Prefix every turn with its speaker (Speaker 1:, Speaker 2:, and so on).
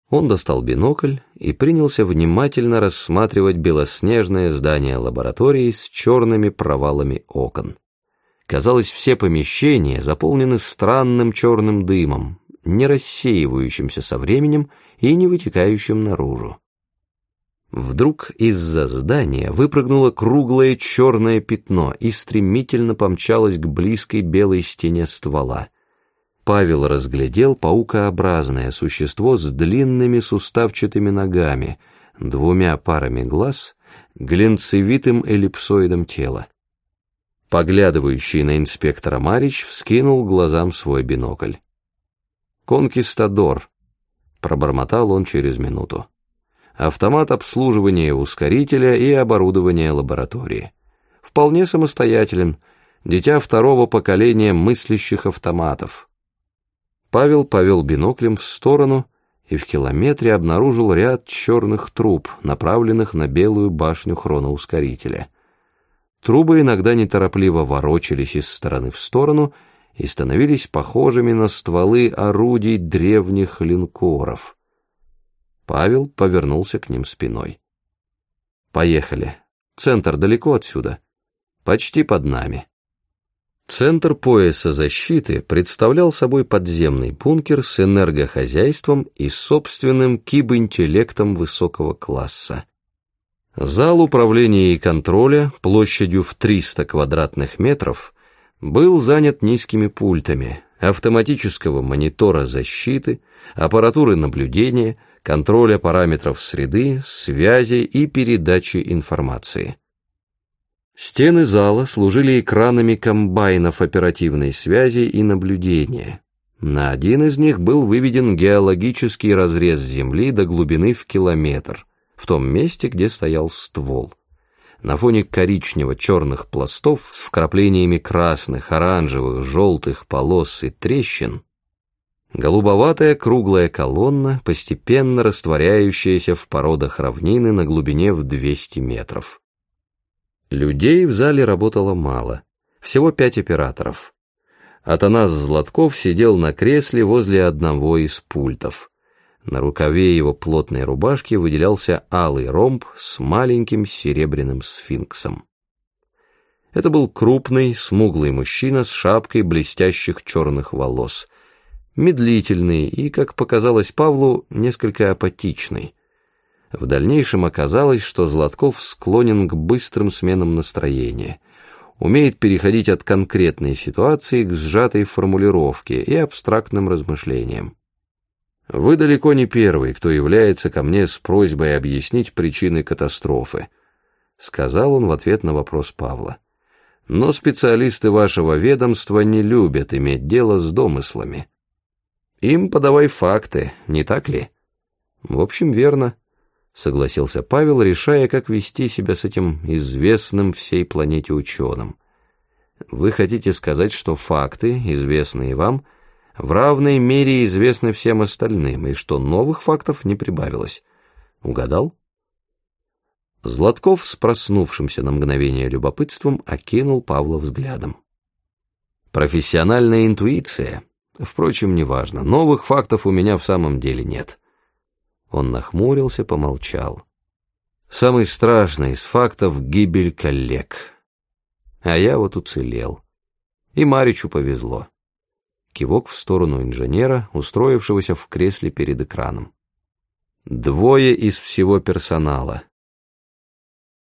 Speaker 1: Он достал бинокль и принялся внимательно рассматривать белоснежное здание лаборатории с черными провалами окон. Казалось, все помещения заполнены странным черным дымом, не рассеивающимся со временем и не вытекающим наружу. Вдруг из-за здания выпрыгнуло круглое черное пятно и стремительно помчалось к близкой белой стене ствола. Павел разглядел паукообразное существо с длинными суставчатыми ногами, двумя парами глаз, глинцевитым эллипсоидом тела. Поглядывающий на инспектора Марич вскинул глазам свой бинокль. «Конкистадор», — пробормотал он через минуту. «Автомат обслуживания ускорителя и оборудования лаборатории. Вполне самостоятелен, дитя второго поколения мыслящих автоматов». Павел повел биноклем в сторону и в километре обнаружил ряд черных труб, направленных на белую башню хроноускорителя. Трубы иногда неторопливо ворочались из стороны в сторону и становились похожими на стволы орудий древних линкоров. Павел повернулся к ним спиной. «Поехали. Центр далеко отсюда. Почти под нами». Центр пояса защиты представлял собой подземный бункер с энергохозяйством и собственным кибинтеллектом высокого класса. Зал управления и контроля площадью в 300 квадратных метров был занят низкими пультами, автоматического монитора защиты, аппаратуры наблюдения, контроля параметров среды, связи и передачи информации. Стены зала служили экранами комбайнов оперативной связи и наблюдения. На один из них был выведен геологический разрез земли до глубины в километр, в том месте, где стоял ствол. На фоне коричнево-черных пластов с вкраплениями красных, оранжевых, желтых полос и трещин голубоватая круглая колонна, постепенно растворяющаяся в породах равнины на глубине в 200 метров. Людей в зале работало мало, всего 5 операторов. Атанас Златков сидел на кресле возле одного из пультов. На рукаве его плотной рубашки выделялся алый ромб с маленьким серебряным сфинксом. Это был крупный, смуглый мужчина с шапкой блестящих черных волос, медлительный и, как показалось Павлу, несколько апатичный. В дальнейшем оказалось, что Златков склонен к быстрым сменам настроения, умеет переходить от конкретной ситуации к сжатой формулировке и абстрактным размышлениям. «Вы далеко не первый, кто является ко мне с просьбой объяснить причины катастрофы», — сказал он в ответ на вопрос Павла. «Но специалисты вашего ведомства не любят иметь дело с домыслами. Им подавай факты, не так ли?» «В общем, верно», — согласился Павел, решая, как вести себя с этим известным всей планете ученым. «Вы хотите сказать, что факты, известные вам, в равной мере известны всем остальным, и что новых фактов не прибавилось. Угадал?» Златков с проснувшимся на мгновение любопытством окинул Павла взглядом. «Профессиональная интуиция. Впрочем, неважно. Новых фактов у меня в самом деле нет». Он нахмурился, помолчал. «Самый страшный из фактов — гибель коллег. А я вот уцелел. И Маричу повезло». Кивок в сторону инженера, устроившегося в кресле перед экраном. «2 из всего персонала.